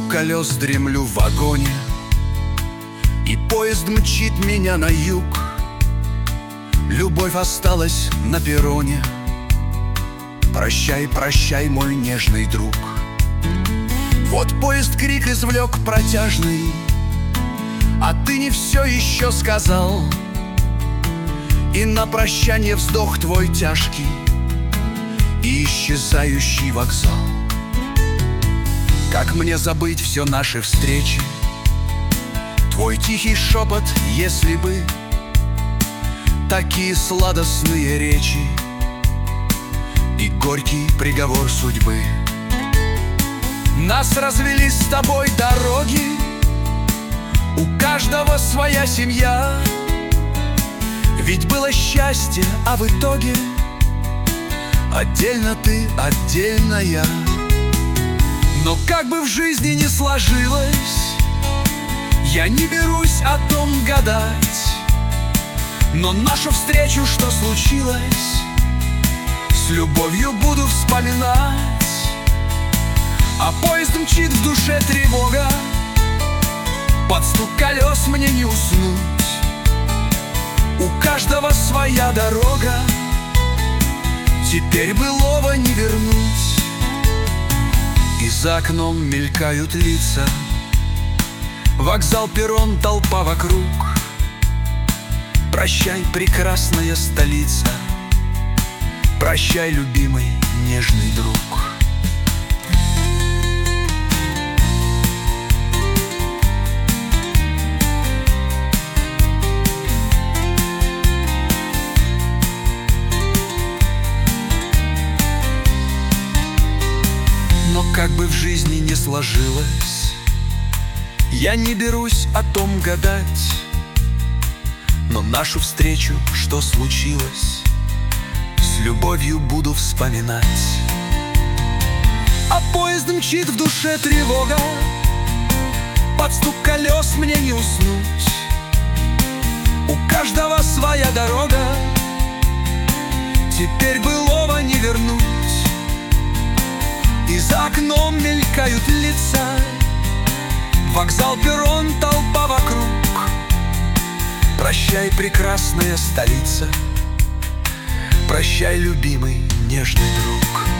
стук колес дремлю в вагоне, и поезд мчит меня на юг. Любовь осталась на перроне. Прощай, прощай, мой нежный друг. Вот поезд крик извлек протяжный, а ты не все еще сказал. И на прощание вздох твой тяжкий и исчезающий вокзал. Как мне забыть все наши встречи, твой тихий шепот, если бы такие сладостные речи и горький приговор судьбы. Нас развели с тобой дороги, у каждого своя семья. Ведь было счастье, а в итоге отдельно ты, отдельно я. Но как бы в жизни ни сложилось, я не берусь о том гадать. Но нашу встречу, что случилось, с любовью буду вспоминать. А поезд мчит в душе тревога, под стук колес мне не уснуть. У каждого своя дорога, теперь былого не вернуть. И за окном мелькают лица, вокзал, перрон, толпа вокруг. Прощай, прекрасная столица, прощай, любимый, нежный друг. Но как бы в жизни не сложилось, я не берусь о том гадать. Но нашу встречу, что случилось, с любовью буду вспоминать. А поезд мчит в душе тревога, под стук колес мне не уснуть. У каждого своя дорога, теперь былого не вернуть. И за окном мелькают лица, вокзал, перрон, толпа вокруг. Прощай, прекрасная столица, прощай, любимый, нежный друг.